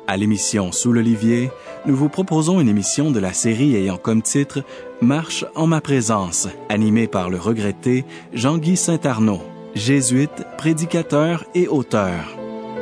À l'émission Sous l'Olivier, nous vous proposons une émission de la série ayant comme titre « Marche en ma présence », animée par le regretté Jean-Guy Saint-Arnaud, jésuite, prédicateur et auteur.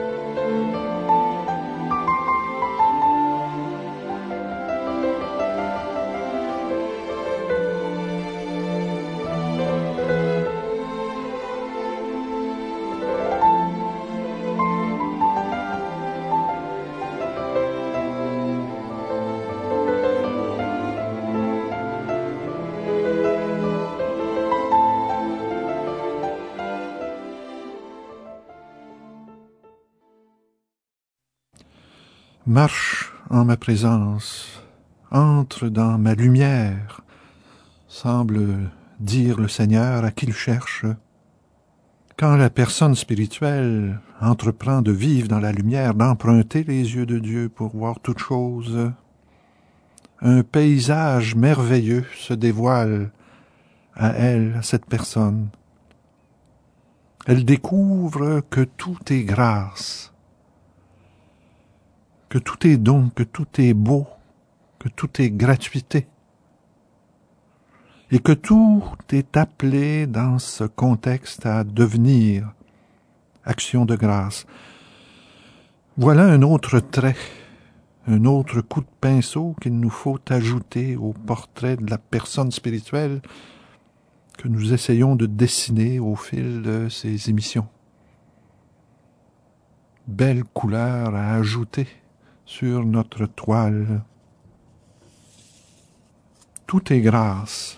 Marche en ma présence, entre dans ma lumière, semble dire le Seigneur à qui le cherche. Quand la personne spirituelle entreprend de vivre dans la lumière, d'emprunter les yeux de Dieu pour voir toute chose, un paysage merveilleux se dévoile à elle, à cette personne. Elle découvre que tout est grâce, que tout est don, que tout est beau, que tout est gratuité, et que tout est appelé dans ce contexte à devenir action de grâce. Voilà un autre trait, un autre coup de pinceau qu'il nous faut ajouter au portrait de la personne spirituelle que nous essayons de dessiner au fil de ces émissions. Belle couleur à ajouter sur notre toile. Tout est grâce.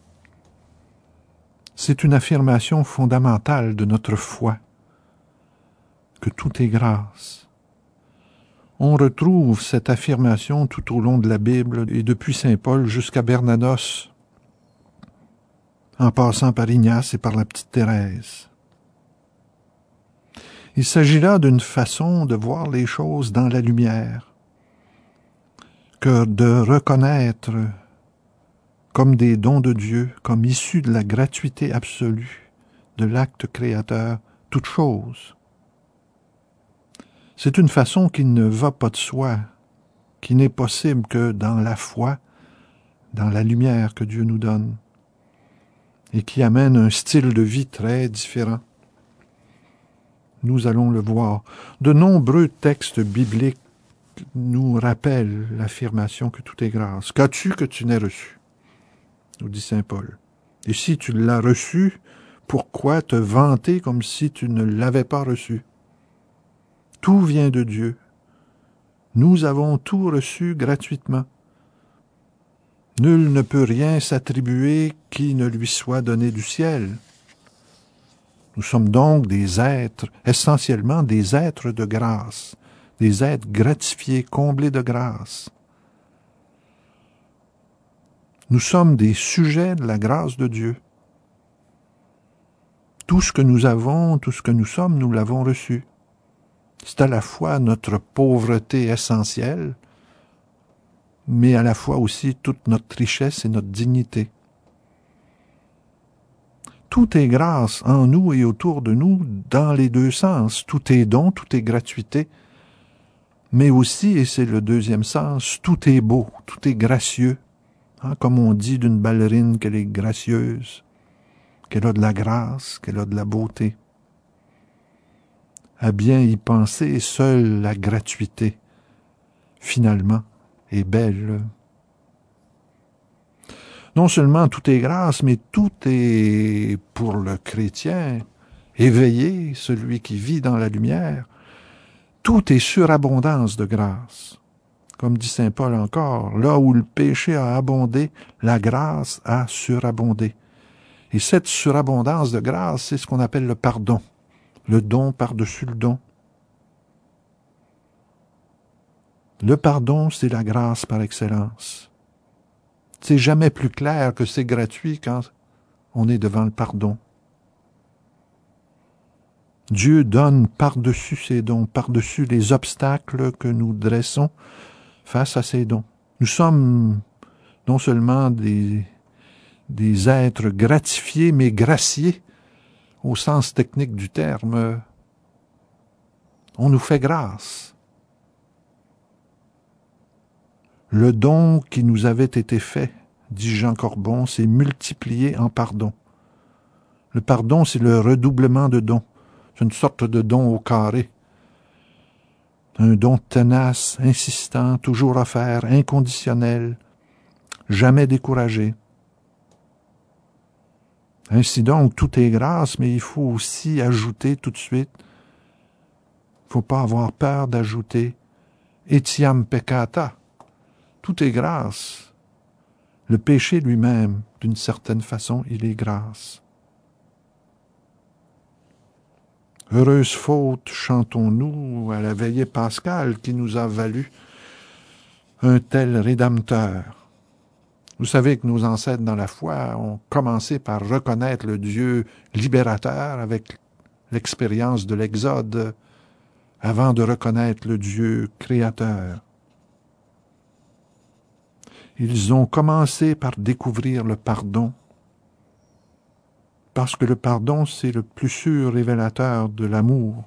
C'est une affirmation fondamentale de notre foi, que tout est grâce. On retrouve cette affirmation tout au long de la Bible et depuis saint Paul jusqu'à Bernanos, en passant par Ignace et par la petite Thérèse. Il s'agit là d'une façon de voir les choses dans la lumière, que de reconnaître comme des dons de Dieu, comme issus de la gratuité absolue de l'acte créateur, toute chose. C'est une façon qui ne va pas de soi, qui n'est possible que dans la foi, dans la lumière que Dieu nous donne, et qui amène un style de vie très différent. Nous allons le voir. De nombreux textes bibliques nous rappellent l'affirmation que tout est grâce. Qu'as-tu que tu n'aies reçu? Nous dit saint Paul. Et si tu l'as reçu, pourquoi te vanter comme si tu ne l'avais pas reçu? Tout vient de Dieu. Nous avons tout reçu gratuitement. Nul ne peut rien s'attribuer qui ne lui soit donné du ciel. Nous sommes donc des êtres, essentiellement des êtres de grâce, des êtres gratifiés, comblés de grâce. Nous sommes des sujets de la grâce de Dieu. Tout ce que nous avons, tout ce que nous sommes, nous l'avons reçu. C'est à la fois notre pauvreté essentielle, mais à la fois aussi toute notre richesse et notre dignité. Tout est grâce en nous et autour de nous dans les deux sens. Tout est don, tout est gratuité, mais aussi, et c'est le deuxième sens, tout est beau, tout est gracieux. Comme on dit d'une ballerine qu'elle est gracieuse, qu'elle a de la grâce, qu'elle a de la beauté. À bien y penser, seule la gratuité, finalement, est belle. Non seulement tout est grâce, mais tout est, pour le chrétien, éveillé, celui qui vit dans la lumière, tout est surabondance de grâce. Comme dit saint Paul encore, là où le péché a abondé, la grâce a surabondé. Et cette surabondance de grâce, c'est ce qu'on appelle le pardon. Le don par-dessus le don. Le pardon, c'est la grâce par excellence. C'est jamais plus clair que c'est gratuit quand on est devant le pardon. Dieu donne par-dessus ses dons, par-dessus les obstacles que nous dressons face à ses dons. Nous sommes non seulement des êtres gratifiés, mais graciés au sens technique du terme. On nous fait grâce. Le don qui nous avait été fait, dit Jean Corbon, s'est multiplié en pardon. Le pardon, c'est le redoublement de don. C'est une sorte de don au carré. Un don tenace, insistant, toujours offert, inconditionnel, jamais découragé. Ainsi donc, tout est grâce, mais il faut aussi ajouter tout de suite. Il ne faut pas avoir peur d'ajouter etiam peccata. Tout est grâce. Le péché lui-même, d'une certaine façon, il est grâce. Heureuse faute, chantons-nous à la veillée pascale qui nous a valu un tel Rédempteur. Vous savez que nos ancêtres dans la foi ont commencé par reconnaître le Dieu libérateur avec l'expérience de l'Exode avant de reconnaître le Dieu créateur. Ils ont commencé par découvrir le pardon, parce que le pardon, c'est le plus sûr révélateur de l'amour.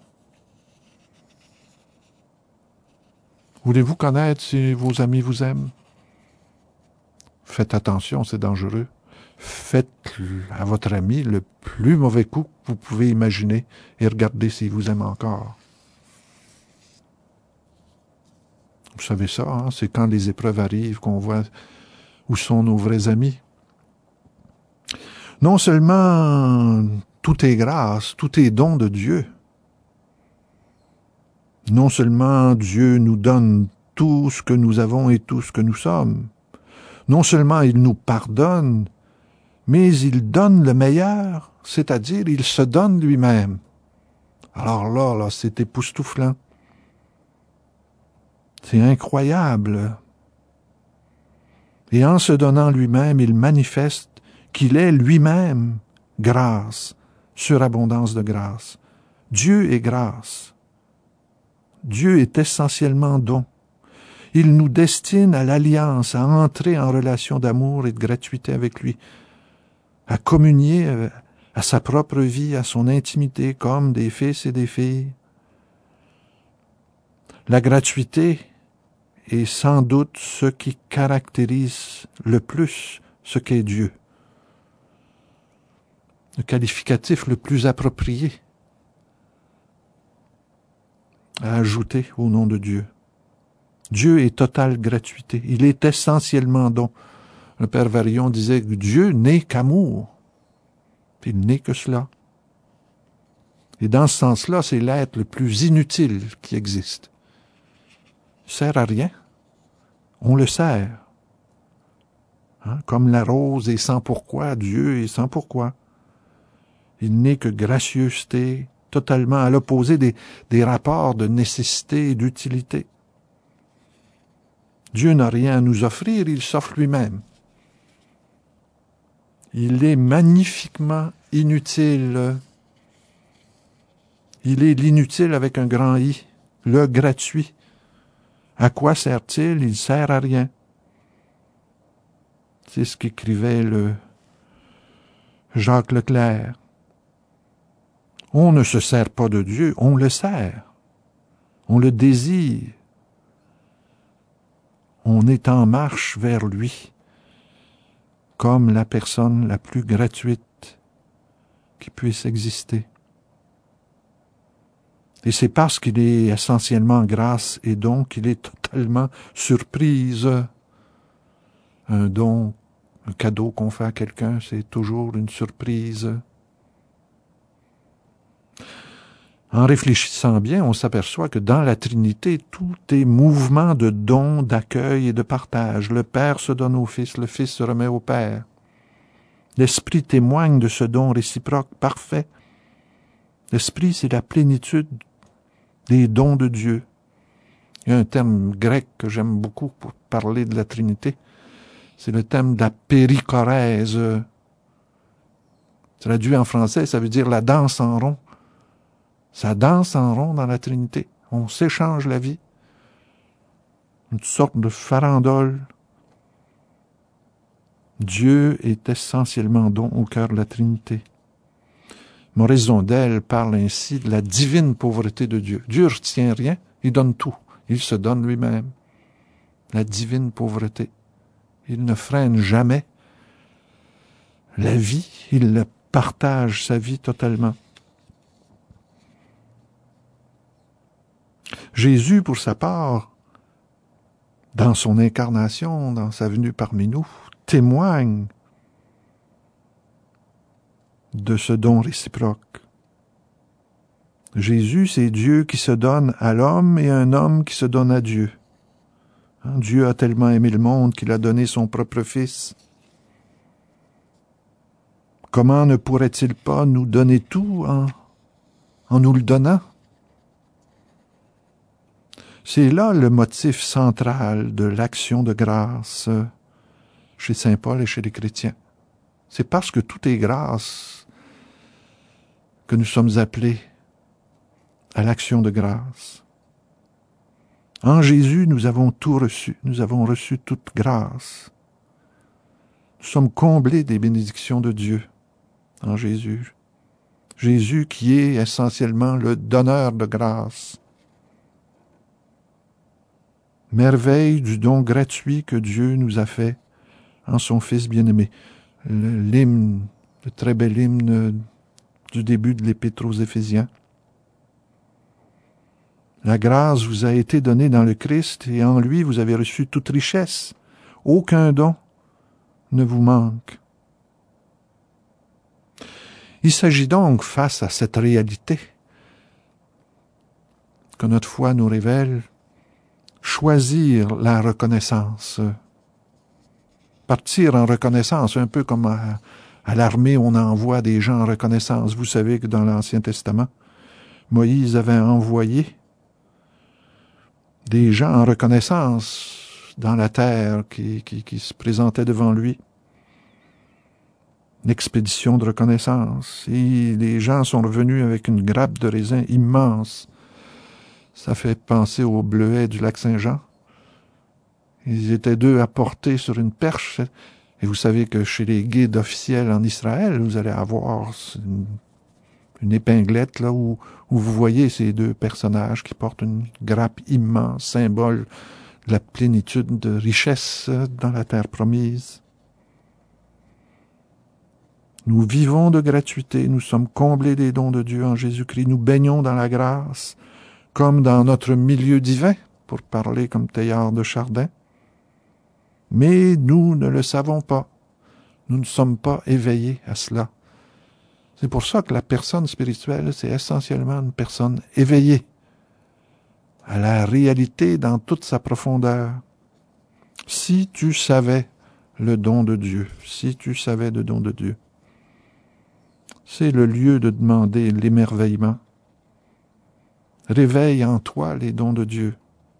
Voulez-vous connaître si vos amis vous aiment? Faites attention, c'est dangereux. Faites à votre ami le plus mauvais coup que vous pouvez imaginer et regardez s'il vous aime encore. Vous savez ça, hein? C'est quand les épreuves arrivent qu'on voit où sont nos vrais amis. Non seulement tout est grâce, tout est don de Dieu. Non seulement Dieu nous donne tout ce que nous avons et tout ce que nous sommes. Non seulement il nous pardonne, mais il donne le meilleur, c'est-à-dire il se donne lui-même. Alors là, c'est époustouflant. C'est incroyable. Et en se donnant lui-même, il manifeste qu'il est lui-même grâce, surabondance de grâce. Dieu est grâce. Dieu est essentiellement don. Il nous destine à l'alliance, à entrer en relation d'amour et de gratuité avec lui, à communier à sa propre vie, à son intimité, comme des fils et des filles. La gratuité est sans doute ce qui caractérise le plus ce qu'est Dieu. Le qualificatif le plus approprié à ajouter au nom de Dieu. Dieu est totale gratuité. Il est essentiellement don. Le Père Varion disait que Dieu n'est qu'amour. Il n'est que cela. Et dans ce sens-là, c'est l'être le plus inutile qui existe. Il ne sert à rien. On le sert. Hein? Comme la rose est sans pourquoi, Dieu est sans pourquoi. Il n'est que gracieuseté, totalement à l'opposé des rapports de nécessité et d'utilité. Dieu n'a rien à nous offrir, il s'offre lui-même. Il est magnifiquement inutile. Il est l'inutile avec un grand I, le gratuit. À quoi sert-il? Il sert à rien. C'est ce qu'écrivait le Jacques Leclerc. On ne se sert pas de Dieu, on le sert. On le désire. On est en marche vers lui, comme la personne la plus gratuite qui puisse exister. Et c'est parce qu'il est essentiellement grâce et don qu'il est totalement surprise. Un don, un cadeau qu'on fait à quelqu'un, c'est toujours une surprise. En réfléchissant bien, on s'aperçoit que dans la Trinité, tout est mouvement de don, d'accueil et de partage. Le Père se donne au Fils, le Fils se remet au Père. L'Esprit témoigne de ce don réciproque parfait. L'Esprit, c'est la plénitude des dons de Dieu. Il y a un terme grec que j'aime beaucoup pour parler de la Trinité. C'est le terme de la périchorèse. Traduit en français, ça veut dire la danse en rond. Ça danse en rond dans la Trinité. On s'échange la vie. Une sorte de farandole. Dieu est essentiellement don au cœur de la Trinité. Maurice Zondel parle ainsi de la divine pauvreté de Dieu. Dieu ne retient rien, il donne tout. Il se donne lui-même. la divine pauvreté. Il ne freine jamais la vie, il partage sa vie totalement. Jésus, pour sa part, dans son incarnation, dans sa venue parmi nous, témoigne de ce don réciproque. Jésus, c'est Dieu qui se donne à l'homme et un homme qui se donne à Dieu. Dieu a tellement aimé le monde qu'il a donné son propre Fils. Comment ne pourrait-il pas nous donner tout en nous le donnant? C'est là le motif central de l'action de grâce chez saint Paul et chez les chrétiens. C'est parce que tout est grâce que nous sommes appelés à l'action de grâce. En Jésus, nous avons tout reçu. Nous avons reçu toute grâce. Nous sommes comblés des bénédictions de Dieu en Jésus. Jésus qui est essentiellement le donneur de grâce. Merveille du don gratuit que Dieu nous a fait en son Fils bien-aimé. L'hymne, le très bel hymne du début de l'Épître aux Éphésiens. La grâce vous a été donnée dans le Christ et en lui vous avez reçu toute richesse. Aucun don ne vous manque. Il s'agit donc, face à cette réalité que notre foi nous révèle, choisir la reconnaissance. Partir en reconnaissance, un peu comme à l'armée, on envoie des gens en reconnaissance. Vous savez que dans l'Ancien Testament, Moïse avait envoyé des gens en reconnaissance dans la terre qui se présentaient devant lui. Une expédition de reconnaissance. Et les gens sont revenus avec une grappe de raisin immense. Ça fait penser aux bleuets du lac Saint-Jean. Ils étaient deux à porter sur une perche. Et vous savez que chez les guides officiels en Israël, vous allez avoir une épinglette là où vous voyez ces deux personnages qui portent une grappe immense, symbole de la plénitude de richesse dans la terre promise. Nous vivons de gratuité, nous sommes comblés des dons de Dieu en Jésus-Christ, nous baignons dans la grâce, comme dans notre milieu divin, pour parler comme Teilhard de Chardin. Mais nous ne le savons pas. Nous ne sommes pas éveillés à cela. C'est pour ça que la personne spirituelle, c'est essentiellement une personne éveillée à la réalité dans toute sa profondeur. Si tu savais le don de Dieu, si tu savais le don de Dieu, c'est le lieu de demander l'émerveillement. Réveille en toi les dons de Dieu.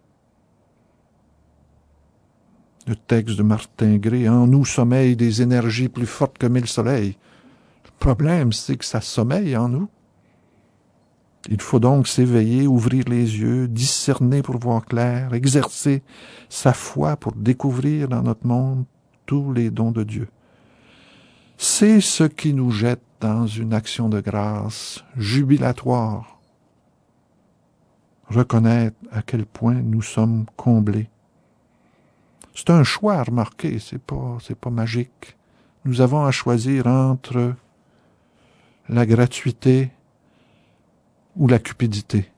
Le texte de Martin Gray, en nous sommeillent des énergies plus fortes que 1000 soleils. Le problème, c'est que ça sommeille en nous. Il faut donc s'éveiller, ouvrir les yeux, discerner pour voir clair, exercer sa foi pour découvrir dans notre monde tous les dons de Dieu. C'est ce qui nous jette dans une action de grâce jubilatoire. Reconnaître à quel point nous sommes comblés. C'est un choix, remarquez, c'est pas magique. Nous avons à choisir entre la gratuité ou la cupidité.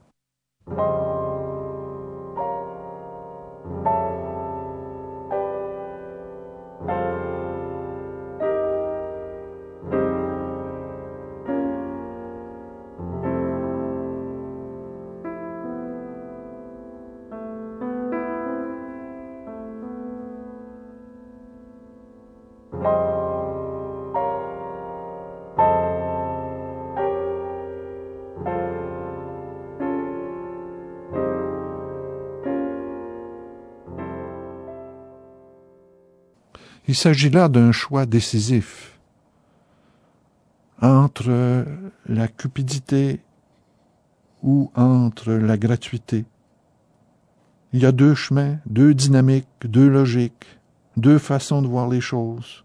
Il s'agit là d'un choix décisif entre la cupidité ou entre la gratuité. Il y a deux chemins, deux dynamiques, deux logiques, deux façons de voir les choses.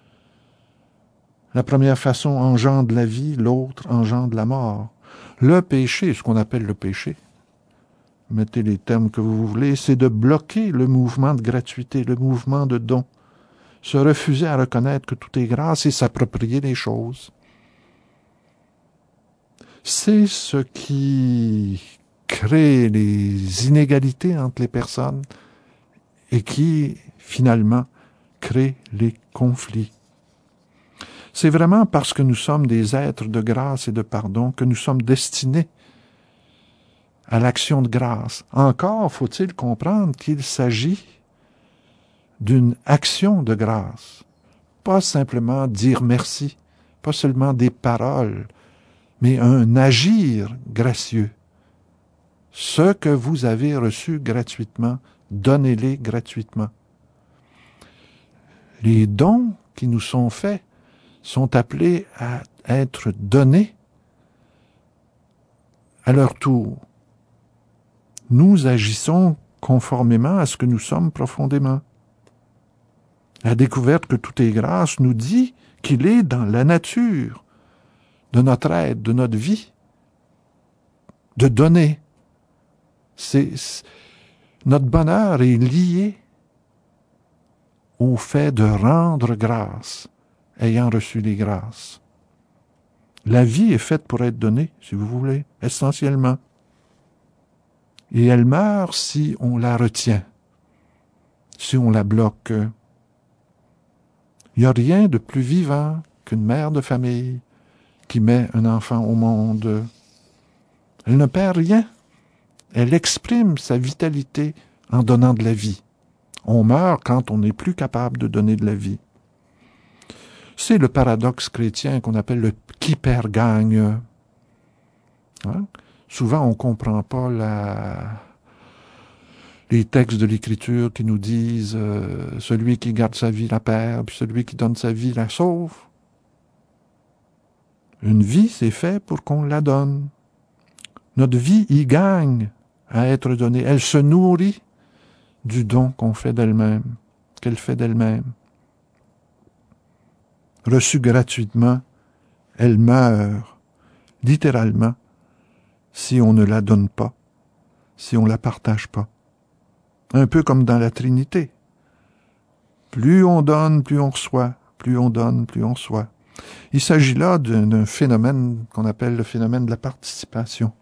La première façon engendre la vie, l'autre engendre la mort. Le péché, ce qu'on appelle le péché, mettez les termes que vous voulez, c'est de bloquer le mouvement de gratuité, le mouvement de don. Se refuser à reconnaître que tout est grâce et s'approprier les choses. C'est ce qui crée les inégalités entre les personnes et qui, finalement, crée les conflits. C'est vraiment parce que nous sommes des êtres de grâce et de pardon que nous sommes destinés à l'action de grâce. Encore faut-il comprendre qu'il s'agit d'une action de grâce. Pas simplement dire merci, pas seulement des paroles, mais un agir gracieux. Ce que vous avez reçu gratuitement, donnez-les gratuitement. Les dons qui nous sont faits sont appelés à être donnés à leur tour. Nous agissons conformément à ce que nous sommes profondément. La découverte que tout est grâce nous dit qu'il est dans la nature de notre être, de notre vie, de donner. Notre bonheur est lié au fait de rendre grâce, ayant reçu les grâces. La vie est faite pour être donnée, si vous voulez, essentiellement. Et elle meurt si on la retient, si on la bloque. Il n'y a rien de plus vivant qu'une mère de famille qui met un enfant au monde. Elle ne perd rien. Elle exprime sa vitalité en donnant de la vie. On meurt quand on n'est plus capable de donner de la vie. C'est le paradoxe chrétien qu'on appelle le « qui perd gagne ». Hein? Souvent, on ne comprend pas les textes de l'Écriture qui nous disent celui qui garde sa vie la perd, puis celui qui donne sa vie la sauve. Une vie, c'est fait pour qu'on la donne. Notre vie y gagne à être donnée. Elle se nourrit du don qu'on fait d'elle-même, qu'elle fait d'elle-même. Reçue gratuitement, elle meurt, littéralement, si on ne la donne pas, si on la partage pas. Un peu comme dans la Trinité. Plus on donne, plus on reçoit. Plus on donne, plus on reçoit. Il s'agit là d'un phénomène qu'on appelle le phénomène de la participation.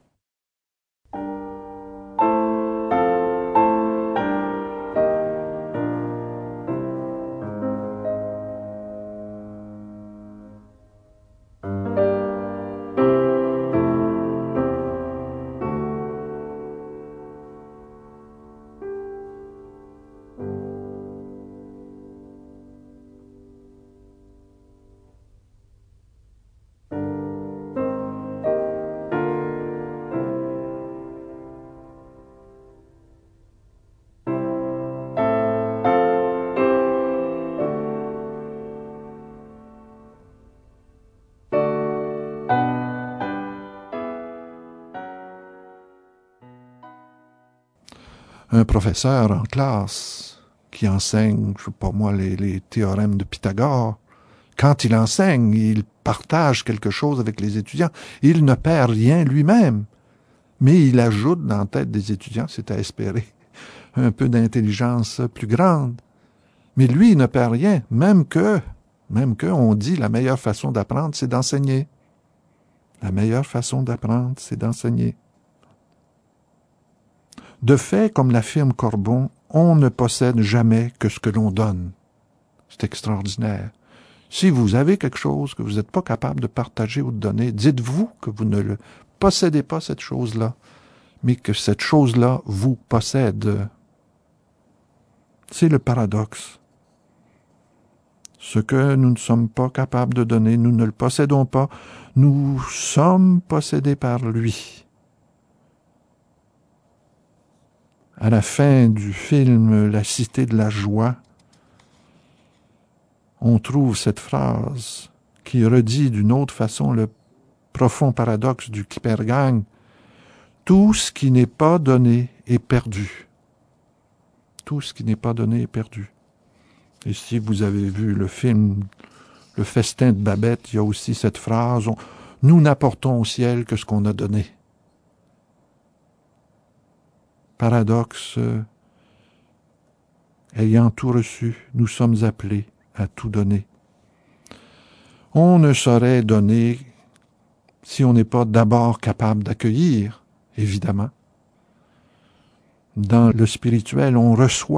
Un professeur en classe qui enseigne, je sais pas moi, les théorèmes de Pythagore, quand il enseigne, il partage quelque chose avec les étudiants. Il ne perd rien lui-même, mais il ajoute dans la tête des étudiants, c'est à espérer, un peu d'intelligence plus grande. Mais lui, il ne perd rien, même que on dit la meilleure façon d'apprendre, c'est d'enseigner. La meilleure façon d'apprendre, c'est d'enseigner. De fait, comme l'affirme Corbon, on ne possède jamais que ce que l'on donne. C'est extraordinaire. Si vous avez quelque chose que vous n'êtes pas capable de partager ou de donner, dites-vous que vous ne le possédez pas, cette chose-là, mais que cette chose-là vous possède. C'est le paradoxe. Ce que nous ne sommes pas capables de donner, nous ne le possédons pas, nous sommes possédés par lui. À la fin du film La Cité de la Joie, on trouve cette phrase qui redit d'une autre façon le profond paradoxe du qui perd gagne. Tout ce qui n'est pas donné est perdu. Tout ce qui n'est pas donné est perdu. Et si vous avez vu le film Le Festin de Babette, il y a aussi cette phrase « Nous n'apportons au ciel que ce qu'on a donné ». Paradoxe, ayant tout reçu, nous sommes appelés à tout donner. On ne saurait donner si on n'est pas d'abord capable d'accueillir, évidemment. Dans le spirituel, on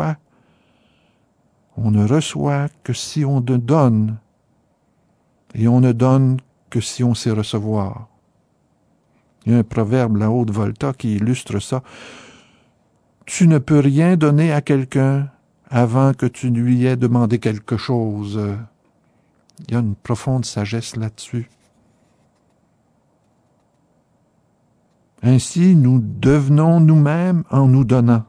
ne reçoit que si on donne, et on ne donne que si on sait recevoir. Il y a un proverbe, la Haute Volta, qui illustre ça. Tu ne peux rien donner à quelqu'un avant que tu lui aies demandé quelque chose. Il y a une profonde sagesse là-dessus. Ainsi, nous devenons nous-mêmes en nous donnant.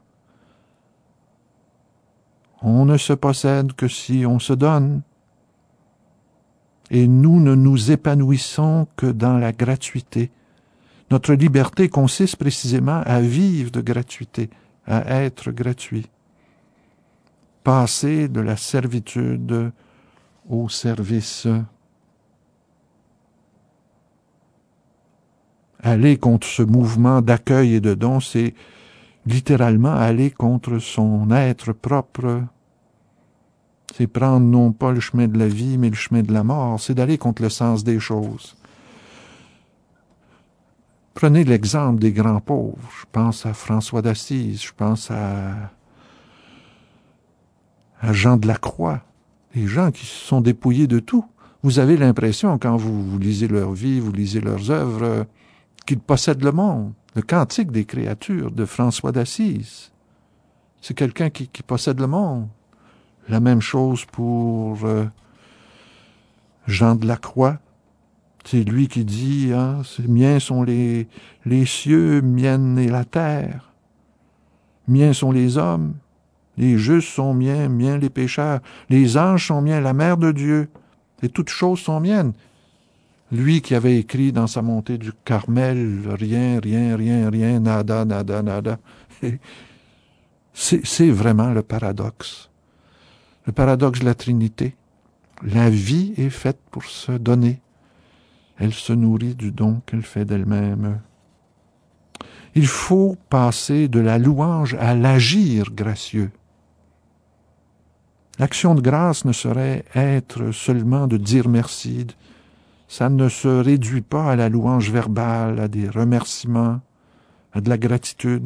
On ne se possède que si on se donne. Et nous ne nous épanouissons que dans la gratuité. Notre liberté consiste précisément à vivre de gratuité, à être gratuit. Passer de la servitude au service. Aller contre ce mouvement d'accueil et de don, c'est littéralement aller contre son être propre. C'est prendre non pas le chemin de la vie, mais le chemin de la mort. C'est d'aller contre le sens des choses. Prenez l'exemple des grands pauvres. Je pense à François d'Assise, je pense à Jean de la Croix. Des gens qui se sont dépouillés de tout. Vous avez l'impression, quand vous lisez leur vie, vous lisez leurs œuvres, qu'ils possèdent le monde. Le Cantique des créatures de François d'Assise. C'est quelqu'un qui possède le monde. La même chose pour Jean de la Croix. C'est lui qui dit, miens sont les cieux, mienne est la terre. Miens sont les hommes, les justes sont miens, miens les pécheurs. Les anges sont miens, la mère de Dieu. Et toutes choses sont miennes. Lui qui avait écrit dans sa montée du Carmel, rien, nada, nada, nada. C'est vraiment le paradoxe. Le paradoxe de la Trinité. La vie est faite pour se donner. Elle se nourrit du don qu'elle fait d'elle-même. Il faut passer de la louange à l'agir gracieux. L'action de grâce ne saurait être seulement de dire merci. Ça ne se réduit pas à la louange verbale, à des remerciements, à de la gratitude,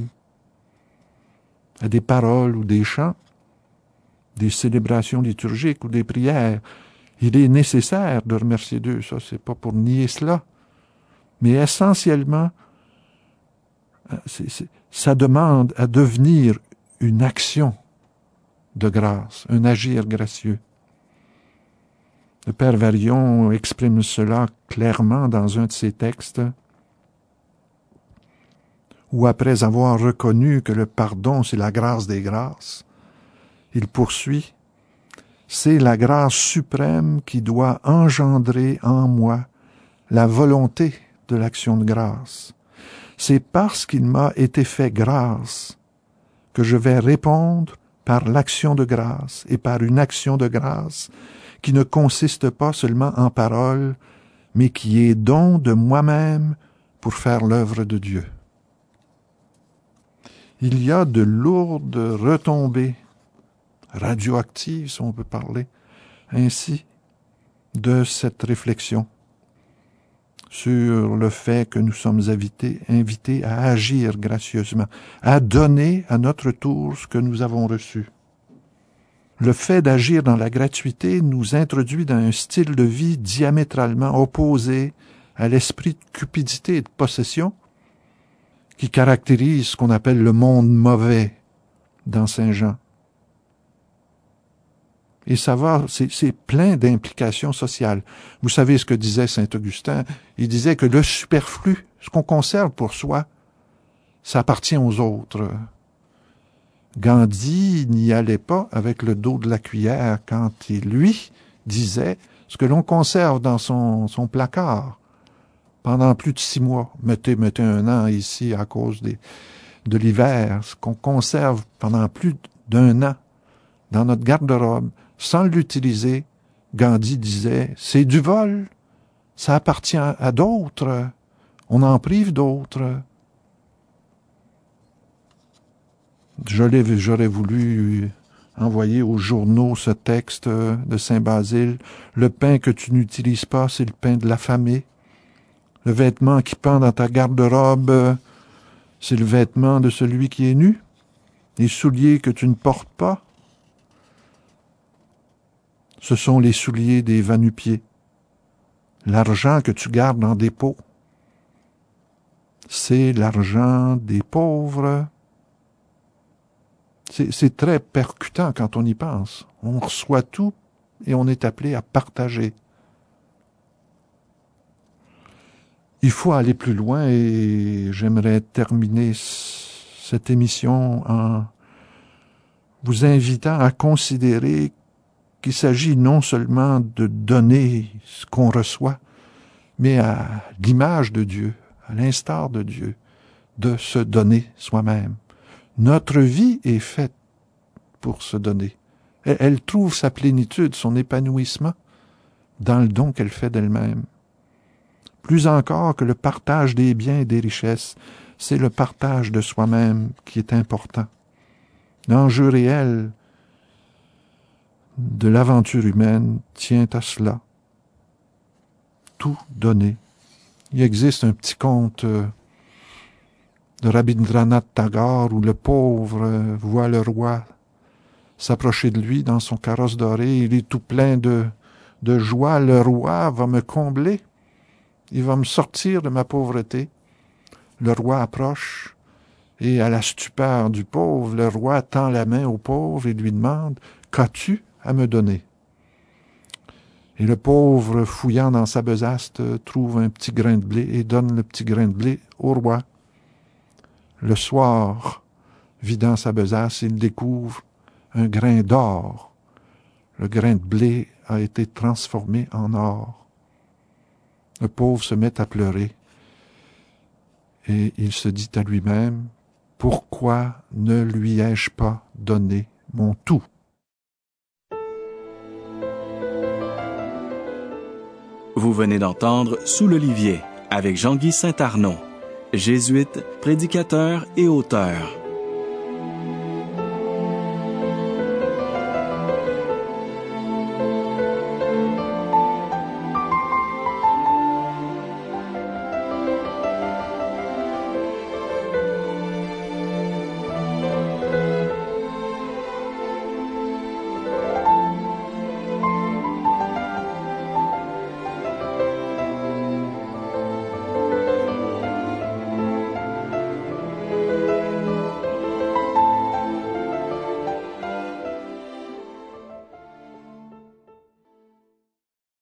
à des paroles ou des chants, des célébrations liturgiques ou des prières. Il est nécessaire de remercier Dieu, ça c'est pas pour nier cela, mais essentiellement, ça demande à devenir une action de grâce, un agir gracieux. Le Père Varion exprime cela clairement dans un de ses textes, où après avoir reconnu que le pardon c'est la grâce des grâces, il poursuit: c'est la grâce suprême qui doit engendrer en moi la volonté de l'action de grâce. C'est parce qu'il m'a été fait grâce que je vais répondre par l'action de grâce et par une action de grâce qui ne consiste pas seulement en paroles, mais qui est don de moi-même pour faire l'œuvre de Dieu. Il y a de lourdes retombées radioactives, si on peut parler ainsi, de cette réflexion sur le fait que nous sommes invités à agir gracieusement, à donner à notre tour ce que nous avons reçu. Le fait d'agir dans la gratuité nous introduit dans un style de vie diamétralement opposé à l'esprit de cupidité et de possession qui caractérise ce qu'on appelle le monde mauvais dans Saint Jean. Et ça va, c'est plein d'implications sociales. Vous savez ce que disait Saint Augustin? Il disait que le superflu, ce qu'on conserve pour soi, ça appartient aux autres. Gandhi n'y allait pas avec le dos de la cuillère quand il, lui, disait ce que l'on conserve dans son placard pendant plus de 6 mois. Mettez 1 an ici à cause de l'hiver. Ce qu'on conserve pendant plus d'1 an dans notre garde-robe, sans l'utiliser, Gandhi disait, c'est du vol, ça appartient à d'autres, on en prive d'autres. J'aurais voulu envoyer aux journaux ce texte de Saint Basile. Le pain que tu n'utilises pas, c'est le pain de l'affamé. Le vêtement qui pend dans ta garde-robe, c'est le vêtement de celui qui est nu. Les souliers que tu ne portes pas, ce sont les souliers des va-nu-pieds. L'argent que tu gardes en dépôt, c'est l'argent des pauvres. C'est très percutant quand on y pense. On reçoit tout et on est appelé à partager. Il faut aller plus loin et j'aimerais terminer cette émission en vous invitant à considérer qu'il s'agit non seulement de donner ce qu'on reçoit, mais à l'image de Dieu, à l'instar de Dieu, de se donner soi-même. Notre vie est faite pour se donner. Elle trouve sa plénitude, son épanouissement dans le don qu'elle fait d'elle-même. Plus encore que le partage des biens et des richesses, c'est le partage de soi-même qui est important. L'enjeu réel de l'aventure humaine tient à cela. Tout donner. Il existe un petit conte de Rabindranath Tagore où le pauvre voit le roi s'approcher de lui dans son carrosse doré. Il est tout plein de joie. Le roi va me combler. Il va me sortir de ma pauvreté. Le roi approche et à la stupeur du pauvre, le roi tend la main au pauvre et lui demande « Qu'as-tu à me donner ?» Et le pauvre, fouillant dans sa besace, trouve un petit grain de blé et donne le petit grain de blé au roi. Le soir, vidant sa besace, il découvre un grain d'or. Le grain de blé a été transformé en or. Le pauvre se met à pleurer et il se dit à lui-même « Pourquoi ne lui ai-je pas donné mon tout ?» Vous venez d'entendre Sous l'olivier avec Jean-Guy Saint-Arnaud, jésuite, prédicateur et auteur.